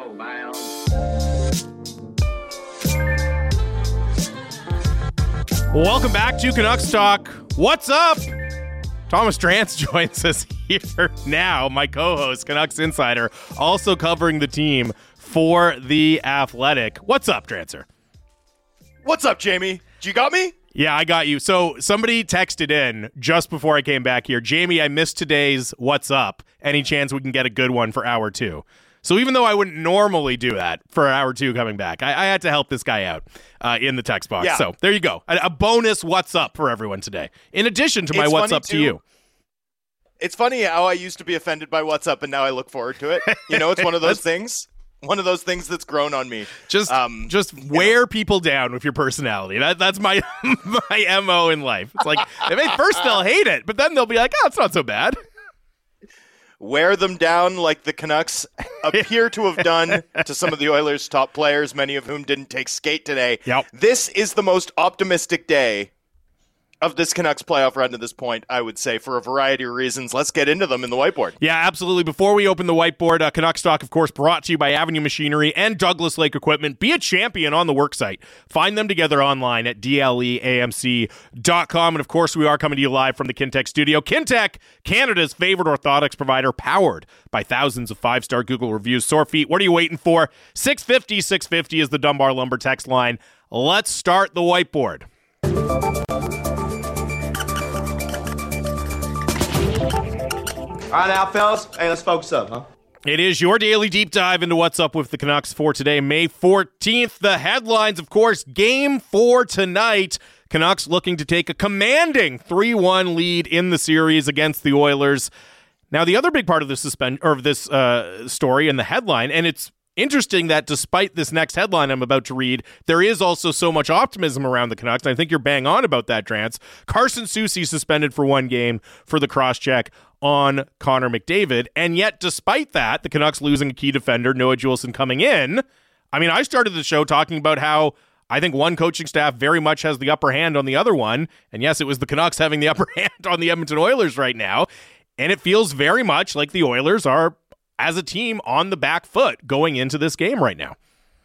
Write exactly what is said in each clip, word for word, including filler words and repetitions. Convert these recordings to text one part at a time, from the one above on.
go, Miles. Welcome back to Canucks Talk. What's up? Thomas Drance joins us here now, my co-host, Canucks Insider, also covering the team for The Athletic. What's up, Drancer? What's up, Jamie? You got me? Yeah, I got you. So somebody texted in just before I came back here, Jamie, I missed today's What's Up. Any chance we can get a good one for hour two? So even though I wouldn't normally do that for hour two coming back, I, I had to help this guy out uh, in the text box. Yeah. So there you go. A, a bonus What's Up for everyone today, in addition to my It's What's funny, Up to too. you. It's funny how I used to be offended by What's Up, and now I look forward to it. You know, it's one of those things. One of those things that's grown on me. Just um, just wear know. people down with your personality. That That's my my M O in life. It's like, at first they'll hate it, but then they'll be like, oh, it's not so bad. Wear them down like the Canucks appear to have done to some of the Oilers' top players, many of whom didn't take skate today. Yep. This is the most optimistic day of this Canucks playoff run to this point, I would say, for a variety of reasons. Let's get into them in the whiteboard. Yeah, absolutely. Before we open the whiteboard, uh, Canucks Talk, of course, brought to you by Avenue Machinery and Douglas Lake Equipment. Be a champion on the worksite. Find them together online at D L E A M C dot com. And, of course, we are coming to you live from the Kintec studio. Kintec, Canada's favorite orthotics provider, powered by thousands of five-star Google reviews. Sore feet, what are you waiting for? six fifty, six fifty is the Dunbar Lumber text line. Let's start the whiteboard. All right, now, fellas. Hey, let's focus up, huh? It is your daily deep dive into what's up with the Canucks for today, May fourteenth. The headlines, of course, game four tonight. Canucks looking to take a commanding three one lead in the series against the Oilers. Now, the other big part of this suspend or of this uh, story and the headline, and it's interesting that despite this next headline I'm about to read, there is also so much optimism around the Canucks. And I think you're bang on about that, Drance. Carson Soucy suspended for one game for the cross-check on Connor McDavid. And yet, despite that, the Canucks losing a key defender, Noah Juulsen, coming in. I mean, I started the show talking about how I think one coaching staff very much has the upper hand on the other one. And yes, it was the Canucks having the upper hand on the Edmonton Oilers right now. And it feels very much like the Oilers are, as a team, on the back foot going into this game right now.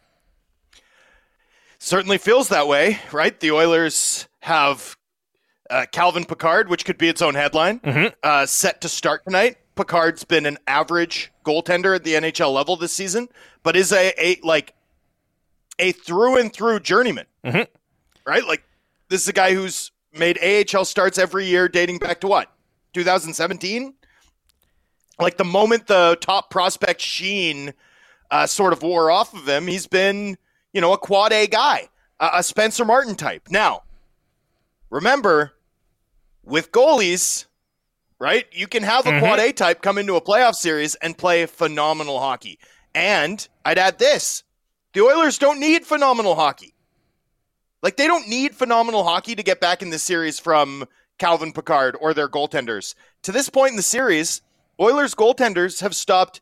Certainly feels that way, right? The Oilers have uh, Calvin Pickard, which could be its own headline, Mm-hmm. uh, set to start tonight. Pickard's been an average goaltender at the N H L level this season, but is a, a like a through and through journeyman, Mm-hmm. right? Like, this is a guy who's made A H L starts every year dating back to what? twenty seventeen? Like, the moment the top prospect sheen uh, sort of wore off of him, he's been, you know, a quad A guy, a, a Spencer Martin type. Now, remember, with goalies, right, you can have a Mm-hmm. quad A type come into a playoff series and play phenomenal hockey. And I'd add this, the Oilers don't need phenomenal hockey. Like, they don't need phenomenal hockey to get back in this series from Calvin Pickard or their goaltenders. To this point in the series, Oilers goaltenders have stopped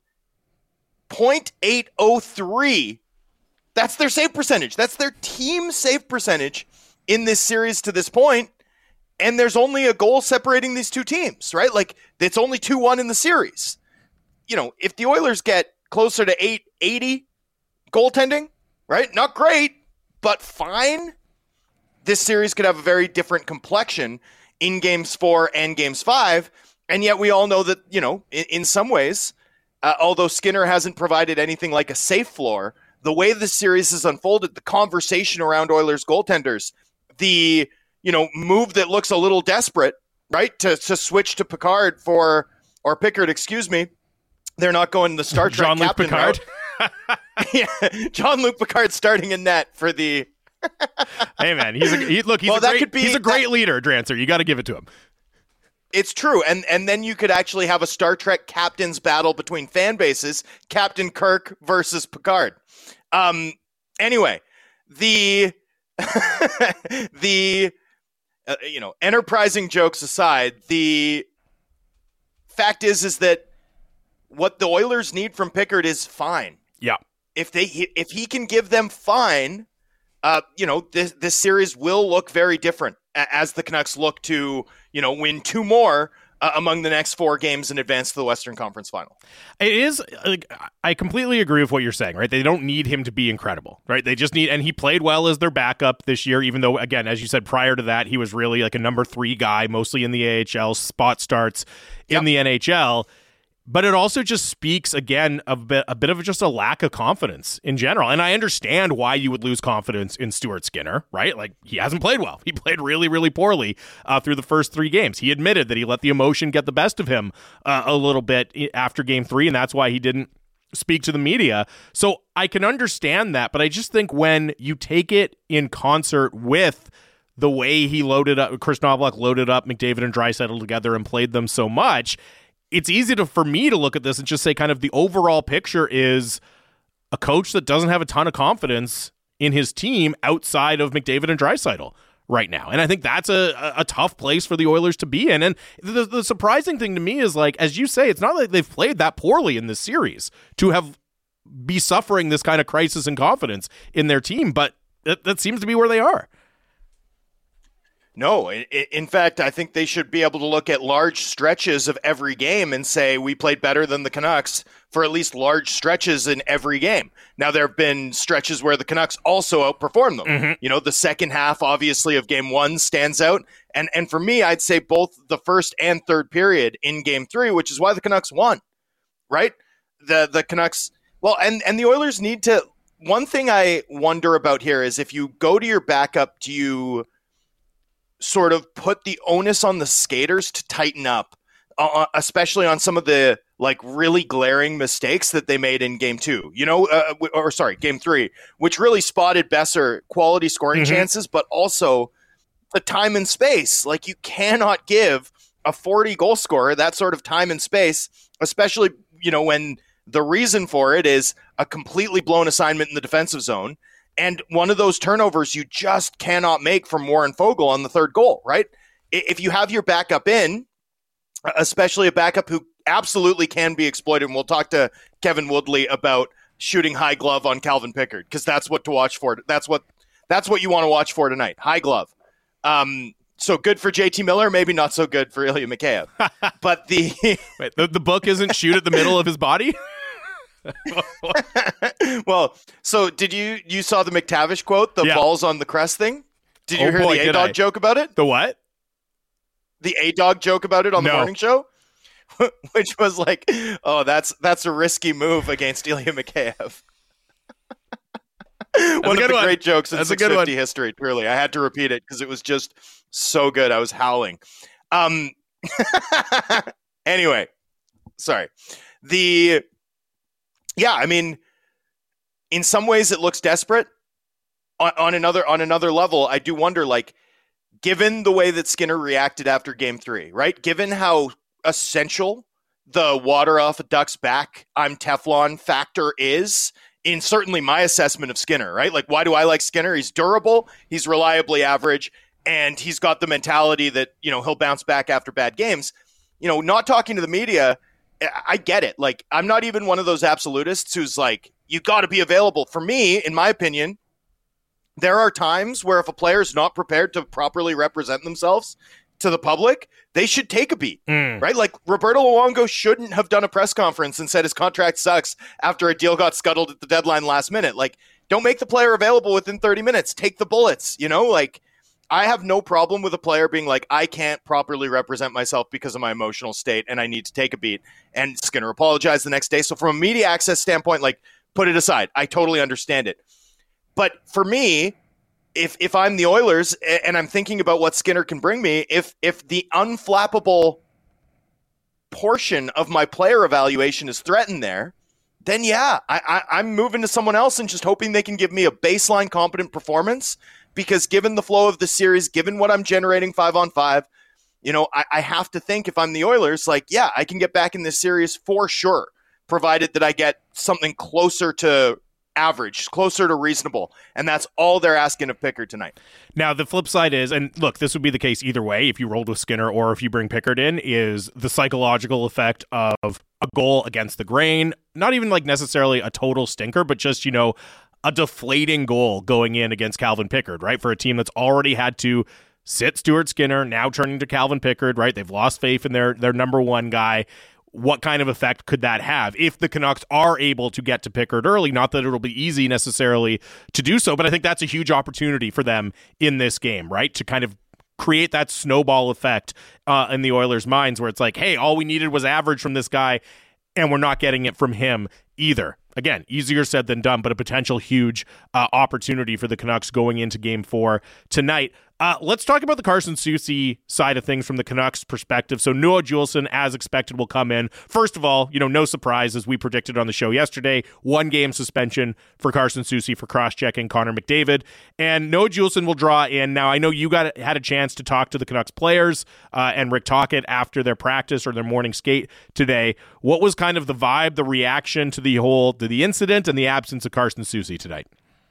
point eight oh three. That's their save percentage. That's their team save percentage in this series to this point. And there's only a goal separating these two teams, right? Like, it's only two one in the series. You know, if the Oilers get closer to eight eighty goaltending, right? Not great, but fine. This series could have a very different complexion in games four and games five. And yet we all know that, you know, in, in some ways, uh, although Skinner hasn't provided anything like a safe floor, the way this series has unfolded, the conversation around Oilers goaltenders, the, you know, move that looks a little desperate, right, to, to switch to Pickard for, or Pickard, excuse me. They're not going the Star Trek Jean-Luc captain Picard. route. Yeah, Jean-Luc Picard starting in net for the... Hey, man, he's a, he, look, he's, Well, a that great, could be- he's a great that- leader, Drancer. You got to give it to him. It's true. And and then you could actually have a Star Trek captain's battle between fan bases, Captain Kirk versus Picard. Um, anyway, the, the uh, you know, enterprising jokes aside, the fact is, is that what the Oilers need from Pickard is fine. Yeah. If they, if he can give them fine, uh, you know, this, this series will look very different as the Canucks look to, you know, win two more uh, among the next four games and advance to the Western Conference Final. It is, like, I completely agree with what you're saying, right? They don't need him to be incredible, right? They just need, and he played well as their backup this year, even though, again, as you said, prior to that, he was really like a number three guy, mostly in the A H L, spot starts in yep. the N H L. But it also just speaks, again, of a bit, a bit of just a lack of confidence in general. And I understand why you would lose confidence in Stuart Skinner, right? Like, he hasn't played well. He played really, really poorly uh, through the first three games. He admitted that he let the emotion get the best of him uh, a little bit after game three, and that's why he didn't speak to the media. So I can understand that, but I just think when you take it in concert with the way he loaded up, Chris Knoblauch loaded up McDavid and Draisaitl together and played them so much, it's easy to for me to look at this and just say kind of the overall picture is a coach that doesn't have a ton of confidence in his team outside of McDavid and Draisaitl right now. And I think that's a, a tough place for the Oilers to be in. And the, the surprising thing to me is, like, as you say, it's not like they've played that poorly in this series to have be suffering this kind of crisis in confidence in their team, but that, that seems to be where they are. No, in fact, I think they should be able to look at large stretches of every game and say we played better than the Canucks for at least large stretches in every game. Now, there have been stretches where the Canucks also outperformed them. Mm-hmm. You know, the second half, obviously, of game one stands out. And and for me, I'd say both the first and third period in game three, which is why the Canucks won, right? The the Canucks, well, and, and the Oilers need to, one thing I wonder about here is if you go to your backup, do you sort of put the onus on the skaters to tighten up, uh, especially on some of the like really glaring mistakes that they made in game two, you know, uh, or sorry, game three, which really spotted Besser quality scoring mm-hmm. chances, but also the time and space. Like, you cannot give a forty goal scorer that sort of time and space, especially, you know, when the reason for it is a completely blown assignment in the defensive zone. And one of those turnovers you just cannot make from Warren Foegele on the third goal, right? If you have your backup in, especially a backup who absolutely can be exploited, and we'll talk to Kevin Woodley about shooting high glove on Calvin Pickard, because that's what to watch for. That's what that's what you want to watch for tonight, high glove. Um, so good for J T Miller, maybe not so good for Ilya Mikheyev. But the, Wait, the the book isn't shoot at the middle of his body? Well, so did you you saw the McTavish quote, the yeah. balls on the crest thing? Did you oh hear boy, the A-Dog joke about it? The what? The A-Dog joke about it on no. the morning show? Which was like, oh, that's that's a risky move against Ilya Mikheyev. One of the one. great jokes in that's six fifty history, truly. I had to repeat it because it was just so good. I was howling. Um. Anyway, sorry. The... Yeah, I mean, in some ways it looks desperate. On, on another on another level, I do wonder, like, given the way that Skinner reacted after game three, right? Given how essential the water off a duck's back, I'm Teflon factor is in certainly my assessment of Skinner, right? Like, why do I like Skinner? He's durable, he's reliably average, and he's got the mentality that, you know, he'll bounce back after bad games. You know, not talking to the media, I get it. Like, I'm not even one of those absolutists who's like, you got to be available. For me, in my opinion, there are times where if a player is not prepared to properly represent themselves to the public, they should take a beat, mm. right? Like, Roberto Luongo shouldn't have done a press conference and said his contract sucks after a deal got scuttled at the deadline last minute. Like, don't make the player available within thirty minutes. Take the bullets, you know? Like, I have no problem with a player being like, I can't properly represent myself because of my emotional state and I need to take a beat. And Skinner apologized the next day. So from a media access standpoint, like, put it aside. I totally understand it. But for me, if if I'm the Oilers and I'm thinking about what Skinner can bring me, if if the unflappable portion of my player evaluation is threatened there, then yeah, I, I, I'm moving to someone else and just hoping they can give me a baseline competent performance. Because given the flow of the series, given what I'm generating five on five, you know, I, I have to think if I'm the Oilers, like, yeah, I can get back in this series for sure, provided that I get something closer to average, closer to reasonable. And that's all they're asking of Pickard tonight. Now, the flip side is, and look, this would be the case either way, if you rolled with Skinner or if you bring Pickard in, is the psychological effect of a goal against the grain. Not even like necessarily a total stinker, but just, you know, a deflating goal going in against Calvin Pickard, right? For a team that's already had to sit Stuart Skinner, now turning to Calvin Pickard, right? They've lost faith in their, their number one guy. What kind of effect could that have if the Canucks are able to get to Pickard early? Not that it'll be easy necessarily to do so, but I think that's a huge opportunity for them in this game, right? To kind of create that snowball effect uh, in the Oilers' minds where it's like, hey, all we needed was average from this guy, and we're not getting it from him either. Again, easier said than done, but a potential huge uh, opportunity for the Canucks going into game four tonight. Uh, let's talk about the Carson Soucy side of things from the Canucks perspective. So Noah Juulsen, as expected, will come in. First of all, you know, no surprise, as we predicted on the show yesterday, one game suspension for Carson Soucy for cross-checking Connor McDavid. And Noah Juulsen will draw in. Now, I know you got had a chance to talk to the Canucks players uh, and Rick Tocchet after their practice or their morning skate today. What was kind of the vibe, the reaction to the whole, to the incident and the absence of Carson Soucy tonight?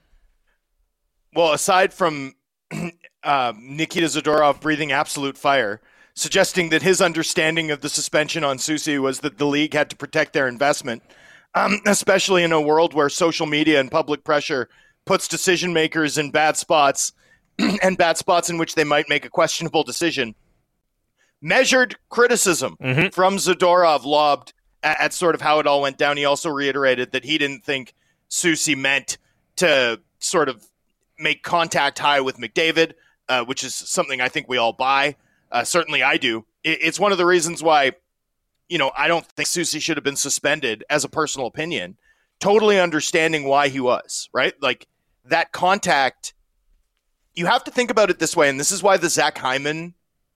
Well, aside from uh, Nikita Zadorov breathing absolute fire, suggesting that his understanding of the suspension on Soucy was that the league had to protect their investment, um, especially in a world where social media and public pressure puts decision makers in bad spots and bad spots in which they might make a questionable decision. Measured criticism mm-hmm. from Zadorov lobbed at, at sort of how it all went down. He also reiterated that he didn't think Soucy meant to sort of make contact high with McDavid, uh, which is something I think we all buy. Uh, certainly I do. It, it's one of the reasons why, you know, I don't think Soucy should have been suspended as a personal opinion, totally understanding why he was, right? Like that contact, you have to think about it this way. And this is why the Zach Hyman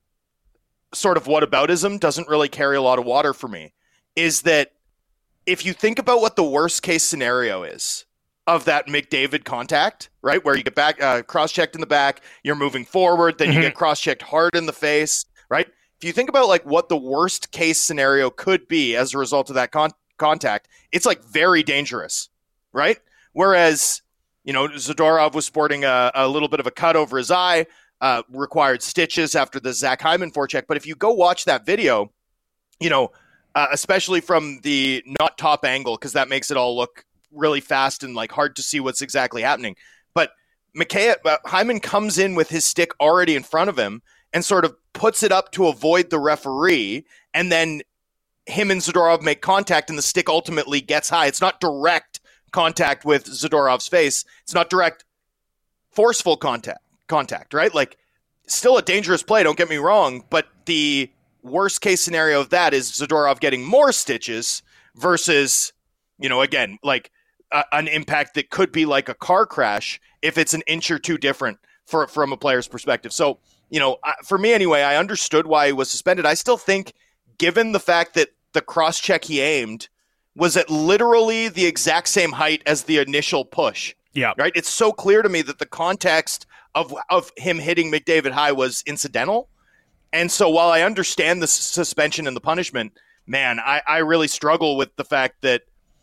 sort of whataboutism doesn't really carry a lot of water for me, is that if you think about what the worst case scenario is of that McDavid contact, right, where you get back uh, cross-checked in the back, you're moving forward, then mm-hmm. you get cross-checked hard in the face, right? If you think about like what the worst case scenario could be as a result of that con- contact, it's like very dangerous, right? Whereas, you know, Zadorov was sporting a, a little bit of a cut over his eye, uh, required stitches after the Zach Hyman forecheck. But if you go watch that video, you know, uh, especially from the not top angle, because that makes it all look really fast and like hard to see what's exactly happening. But McKay, uh, Hyman comes in with his stick already in front of him and sort of puts it up to avoid the referee. And then him and Zadorov make contact and the stick ultimately gets high. It's not direct contact with Zadorov's face. It's not direct forceful contact, contact, right? Like still a dangerous play. Don't get me wrong. But the worst case scenario of that is Zadorov getting more stitches versus, you know, again, like, Uh, an impact that could be like a car crash if it's an inch or two different for, from a player's perspective. So, you know, I, for me anyway, I understood why he was suspended. I still think, given the fact that the cross-check he aimed was at literally the exact same height as the initial push. Yeah. Right? It's so clear to me that the context of, of him hitting McDavid high was incidental. And so while I understand the suspension and the punishment, man, I, I really struggle with the fact that,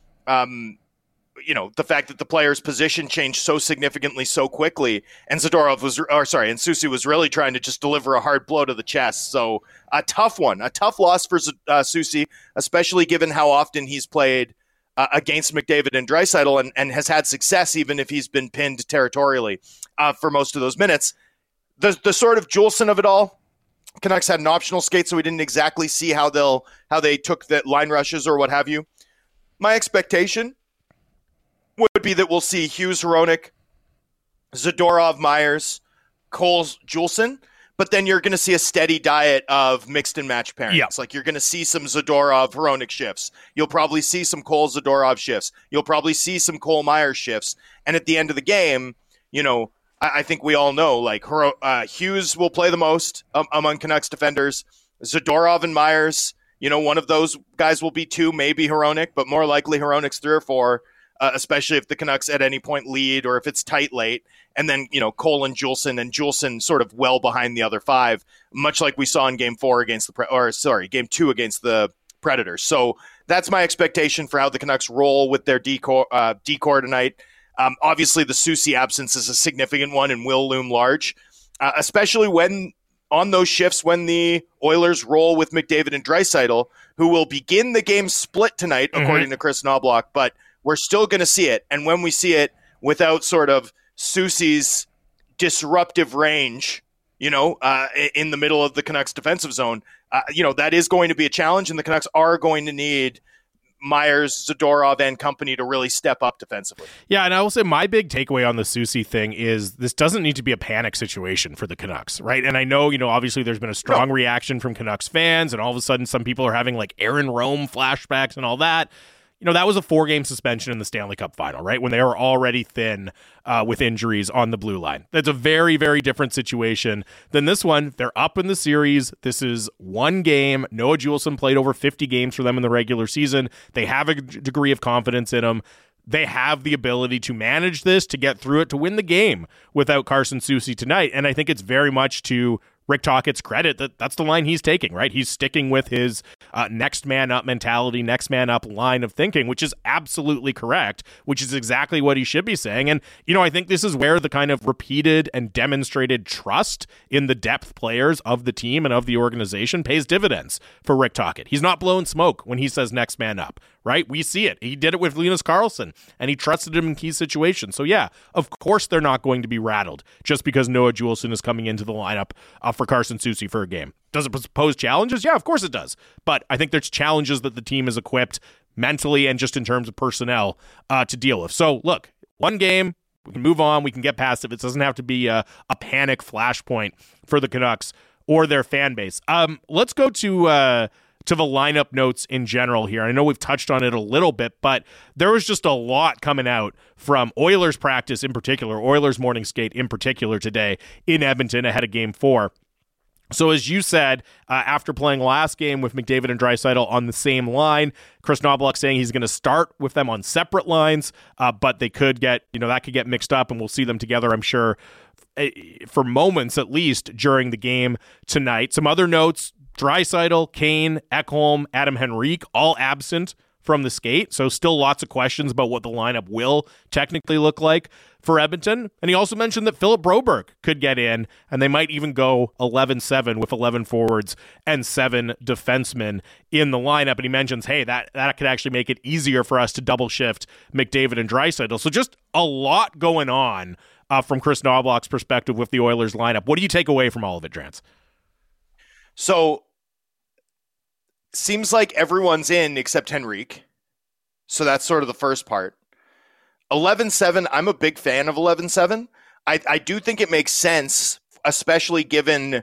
um, you know, the fact that the player's position changed so significantly so quickly, and Zadorov was, or sorry, and Soucy was really trying to just deliver a hard blow to the chest. So a tough one, a tough loss for uh, Soucy, especially given how often he's played uh, against McDavid and Draisaitl and, and has had success even if he's been pinned territorially uh, for most of those minutes. The the sort of Juulsen of it all, Canucks had an optional skate, so we didn't exactly see how they'll how they took the line rushes or what have you. My expectation would be that we'll see Hughes, Hronek, Zadorov, Myers, Cole, Juulsen, but then you're going to see a steady diet of mixed and match pairings. Yeah. Like you're going to see some Zadorov, Hronek shifts. You'll probably see some Cole, Zadorov shifts. You'll probably see some Cole, Myers shifts. And at the end of the game, you know, I, I think we all know, like uh, Hughes will play the most um, among Canucks defenders. Zadorov and Myers, you know, one of those guys will be two, maybe Hronek, but more likely Hronek's three or four. Uh, especially if the Canucks at any point lead or if it's tight late. And then, you know, Cole and Juulsen and Juulsen sort of well behind the other five, much like we saw in game four against the, Pre- or sorry, game two against the Predators. So that's my expectation for how the Canucks roll with their decor, uh, decor tonight. Um, obviously, the Soucy absence is a significant one and will loom large, uh, especially when on those shifts when the Oilers roll with McDavid and Draisaitl, who will begin the game split tonight, mm-hmm. according to Chris Knobloch, but we're still going to see it. And when we see it without sort of Soucy's disruptive range you know, uh, in the middle of the Canucks defensive zone. Uh, you know, that is going to be a challenge, and the Canucks are going to need Myers, Zadorov, and company to really step up defensively. Yeah, and I will say my big takeaway on the Soucy thing is this doesn't need to be a panic situation for the Canucks, right? And I know, you know, obviously there's been a strong no. reaction from Canucks fans, and all of a sudden some people are having like Aaron Rome flashbacks and all that. You know, that was a four-game suspension in the Stanley Cup final, right? When they were already thin uh, with injuries on the blue line. That's a very, very different situation than this one. They're up in the series. This is one game. Noah Juulsen played over fifty games for them in the regular season. They have a g- degree of confidence in him. They have the ability to manage this, to get through it, to win the game without Carson Soucy tonight. And I think it's very much to Rick Tocchet's credit that that's the line he's taking, right? He's sticking with his uh, next man up mentality, next man up line of thinking, which is absolutely correct, which is exactly what he should be saying. And, you know, I think this is where the kind of repeated and demonstrated trust in the depth players of the team and of the organization pays dividends for Rick Tocchet. He's not blowing smoke when he says next man up, right? We see it. He did it with Linus Karlsson, and he trusted him in key situations. So, yeah, of course they're not going to be rattled just because Noah Juulsen is coming into the lineup uh, for Carson Soucy for a game. Does it pose challenges? Yeah, of course it does. But I think there's challenges that the team is equipped mentally and just in terms of personnel uh, to deal with. So, look, one game, we can move on, we can get past it. It doesn't have to be a, a panic flashpoint for the Canucks or their fan base. Um, let's go to... Uh, to the lineup notes in general here. I know we've touched on it a little bit, but there was just a lot coming out from Oilers practice in particular, Oilers morning skate in particular today in Edmonton ahead of game four. So as you said, uh, after playing last game with McDavid and Draisaitl on the same line, Chris Knoblauch saying he's going to start with them on separate lines, uh, but they could get, you know, that could get mixed up, and we'll see them together, I'm sure, for moments at least during the game tonight. Some other notes: Draisaitl, Kane, Ekholm, Adam Henrique, all absent from the skate. So still lots of questions about what the lineup will technically look like for Edmonton. And he also mentioned that Philip Broberg could get in, and they might even go eleven seven with eleven forwards and seven defensemen in the lineup. And he mentions, hey, that, that could actually make it easier for us to double shift McDavid and Draisaitl. So just a lot going on uh, from Chris Knoblauch's perspective with the Oilers lineup. What do you take away from all of it, Drance? So, seems like everyone's in except Henrique. So that's sort of the first part. eleven seven, I'm a big fan of eleven seven. I, I do think it makes sense, especially given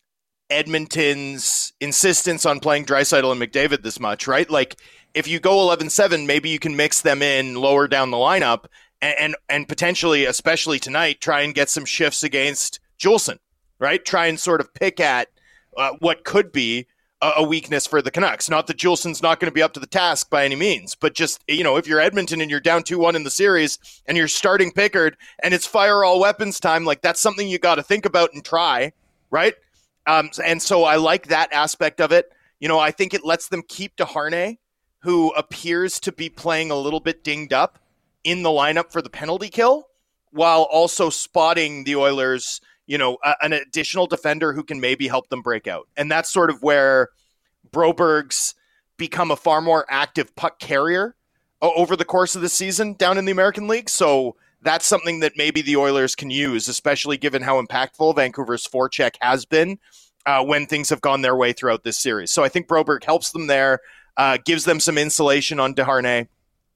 Edmonton's insistence on playing Draisaitl and McDavid this much, right? Like, if you go eleven seven, maybe you can mix them in lower down the lineup and, and, and potentially, especially tonight, try and get some shifts against Juulsen, right? Try and sort of pick at uh, what could be a weakness for the Canucks. Not that Juulsen's not going to be up to the task by any means, but just, you know, if you're Edmonton and you're down two one in the series and you're starting Pickard and it's fire all weapons time, like that's something you got to think about and try, right? Um, and so I like that aspect of it. You know, I think it lets them keep Desharnais, who appears to be playing a little bit dinged up, in the lineup for the penalty kill, while also spotting the Oilers, you know, a, an additional defender who can maybe help them break out. And that's sort of where Broberg's become a far more active puck carrier o- over the course of the season down in the American League. So that's something that maybe the Oilers can use, especially given how impactful Vancouver's forecheck has been uh, when things have gone their way throughout this series. So I think Broberg helps them there, uh, gives them some insulation on Desharnais,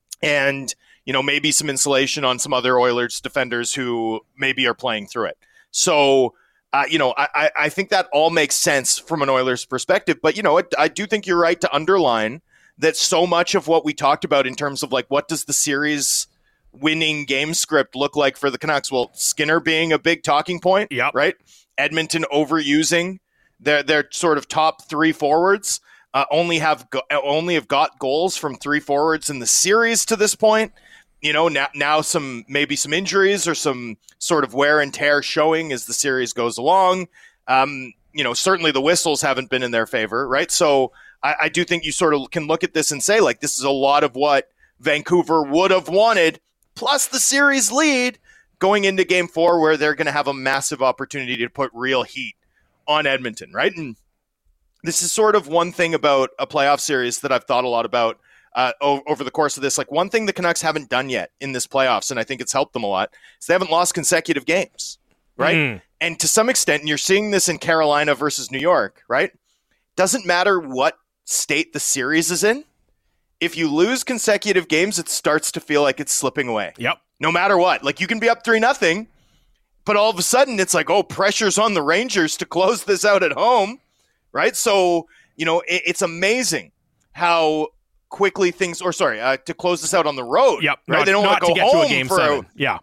and, you know, maybe some insulation on some other Oilers defenders who maybe are playing through it. So, uh, you know, I, I think that all makes sense from an Oilers perspective. But, you know, it, I do think you're right to underline that so much of what we talked about in terms of, like, what does the series winning game script look like for the Canucks? Well, Skinner being a big talking point, yep. right? Edmonton overusing their their sort of top three forwards, uh, only have go- only have got goals from three forwards in the series to this point. You know, now, now some maybe some injuries or some sort of wear and tear showing as the series goes along. Um, you know, certainly the whistles haven't been in their favor, right? So I, I do think you sort of can look at this and say, like, this is a lot of what Vancouver would have wanted, plus the series lead going into game four, where they're going to have a massive opportunity to put real heat on Edmonton, right? And this is sort of one thing about a playoff series that I've thought a lot about uh, o- over the course of this. Like, one thing the Canucks haven't done yet in this playoffs, and I think it's helped them a lot, is they haven't lost consecutive games, right? Mm. And to some extent, and you're seeing this in Carolina versus New York, right? Doesn't matter what state the series is in. If you lose consecutive games, it starts to feel like it's slipping away. Yep. No matter what. Like, you can be up three nothing, but all of a sudden it's like, oh, pressure's on the Rangers to close this out at home, right? So, you know, it, it's amazing how quickly things, or sorry, uh, to close this out on the road. Yep. Right? Not, they don't not want to to go get home to a game for seven. A, yeah.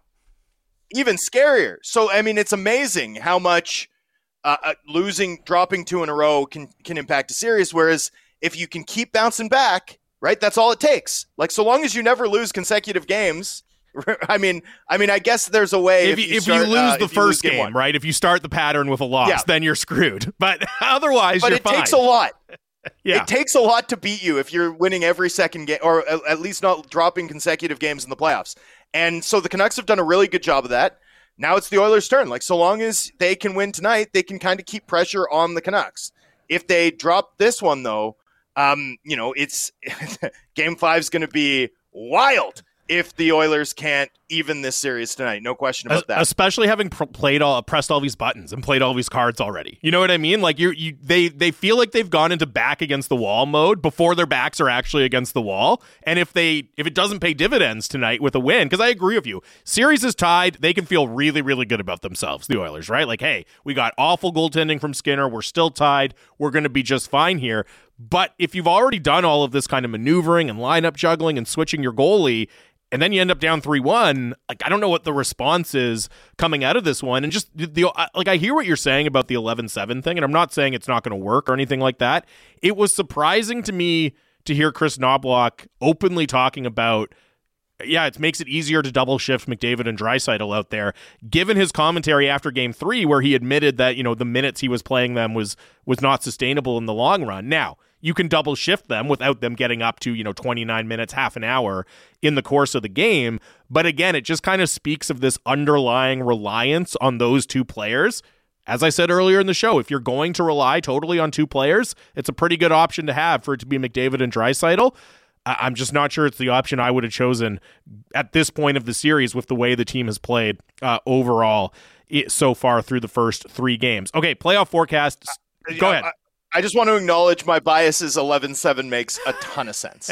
even scarier. So, I mean, it's amazing how much uh, uh, losing, dropping two in a row can, can impact a series. Whereas if you can keep bouncing back, right, that's all it takes. Like, so long as you never lose consecutive games, I mean, I mean, I guess there's a way. If, if, you, if start, you lose uh, the if first you lose game, game, one. right? If you start the pattern with a loss, Yeah. then you're screwed. But otherwise, but you're it fine. takes a lot. Yeah. It takes a lot to beat you if you're winning every second game, or at least not dropping consecutive games in the playoffs. And so the Canucks have done a really good job of that. Now it's the Oilers' turn. Like, so long as they can win tonight, they can kind of keep pressure on the Canucks. If they drop this one, though, um, you know, it's game five is going to be wild if the Oilers can't even this series tonight. No question about that. Especially having pr- played all, pressed all these buttons and played all these cards already. You know what I mean? Like, you, you, they, they feel like they've gone into back against the wall mode before their backs are actually against the wall. And if they, if it doesn't pay dividends tonight with a win, because I agree with you, series is tied, they can feel really, really good about themselves, the Oilers, right? Like, hey, we got awful goaltending from Skinner. We're still tied. We're going to be just fine here. But if you've already done all of this kind of maneuvering and lineup juggling and switching your goalie, and then you end up down three one, like, I don't know what the response is coming out of this one. And just, the like, I hear what you're saying about the eleven seven thing, and I'm not saying it's not going to work or anything like that. It was surprising to me to hear Chris Knoblauch openly talking about, yeah, it makes it easier to double shift McDavid and Draisaitl out there, given his commentary after game three, where he admitted that, you know, the minutes he was playing them was was not sustainable in the long run. Now, you can double shift them without them getting up to, you know, twenty-nine minutes, half an hour in the course of the game. But again, it just kind of speaks of this underlying reliance on those two players. As I said earlier in the show, if you're going to rely totally on two players, it's a pretty good option to have for it to be McDavid and Draisaitl. I'm just not sure it's the option I would have chosen at this point of the series with the way the team has played uh, overall so far through the first three games. Okay, playoff forecast. Go ahead. I, I just want to acknowledge my biases. eleven seven makes a ton of sense.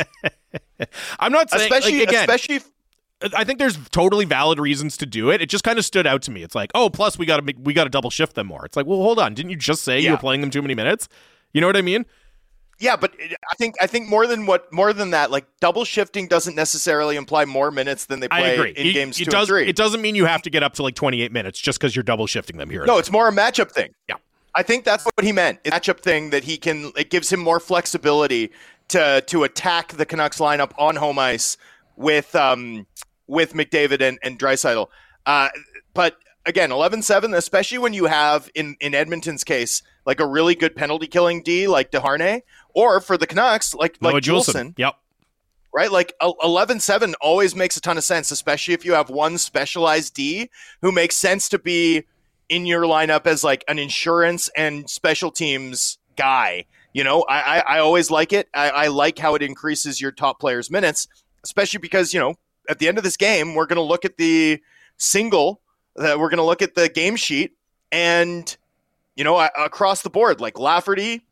I'm not saying, especially, like, again, especially. I think there's totally valid reasons to do it. It just kind of stood out to me. It's like, oh, plus we got to we got to double shift them more. It's like, well, hold on, didn't you just say Yeah. you were playing them too many minutes? You know what I mean? Yeah, but I think I think more than what more than that, like, double shifting doesn't necessarily imply more minutes than they I play agree. in It, games it two does, and three. It doesn't mean you have to get up to like twenty-eight minutes just because you're double shifting them here. No, there. it's more a matchup thing. Yeah. I think that's what he meant. It's a matchup thing that he can. It gives him more flexibility to to attack the Canucks lineup on home ice with um with McDavid and and Draisaitl. Uh, but again, eleven seven, especially when you have in in Edmonton's case like a really good penalty killing D like Desharnais, or for the Canucks like Noah like Juulsen. Juulsen. Yep. Right, like eleven seven always makes a ton of sense, especially if you have one specialized D who makes sense to be in your lineup as like an insurance and special teams guy. You know, I I, I always like it. I, I like how it increases your top players' minutes, especially because, you know, at the end of this game, we're going to look at the single, that we're going to look at the game sheet, and, you know, across the board, like Lafferty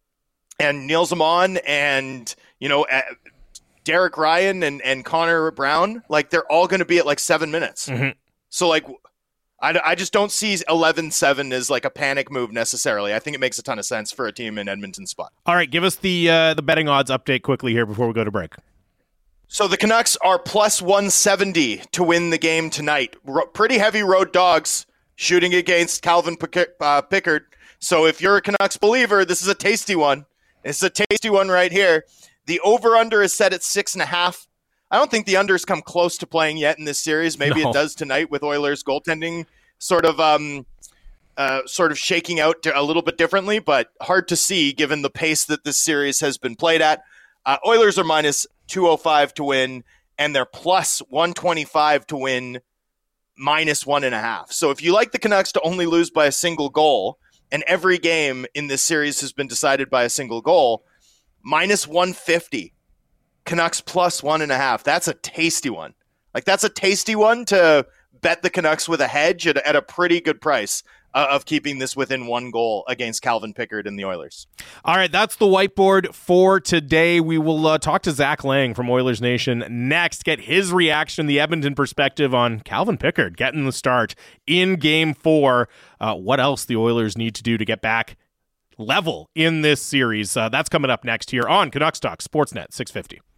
and Neil Zaman and, you know, Derek Ryan and, and Connor Brown, like, they're all going to be at like seven minutes. Mm-hmm. So, like, I, I just don't see eleven seven as like a panic move necessarily. I think it makes a ton of sense for a team in Edmonton's spot. All right, give us the uh, the betting odds update quickly here before we go to break. So the Canucks are plus one seventy to win the game tonight. Ro- pretty heavy road dogs shooting against Calvin Pick- uh, Pickard. So if you're a Canucks believer, this is a tasty one. It's a tasty one right here. The over-under is set at six and a half. I don't think the under's come close to playing yet in this series. Maybe No. it does tonight with Oilers goaltending sort of um, uh, sort of shaking out a little bit differently, but hard to see given the pace that this series has been played at. Uh, Oilers are minus two oh five to win, and they're plus one twenty-five to win, minus one and a half. So if you like the Canucks to only lose by a single goal, and every game in this series has been decided by a single goal, minus one fifty. Canucks plus one and a half. That's a tasty one. Like, that's a tasty one to bet the Canucks with a hedge at, at a pretty good price uh, of keeping this within one goal against Calvin Pickard and the Oilers. All right, that's the whiteboard for today. We will uh, talk to Zach Lang from Oilers Nation next, get his reaction, the Edmonton perspective on Calvin Pickard getting the start in game four. Uh, what else the Oilers need to do to get back level in this series. Uh, that's coming up next here on Canucks Talk Sportsnet six fifty.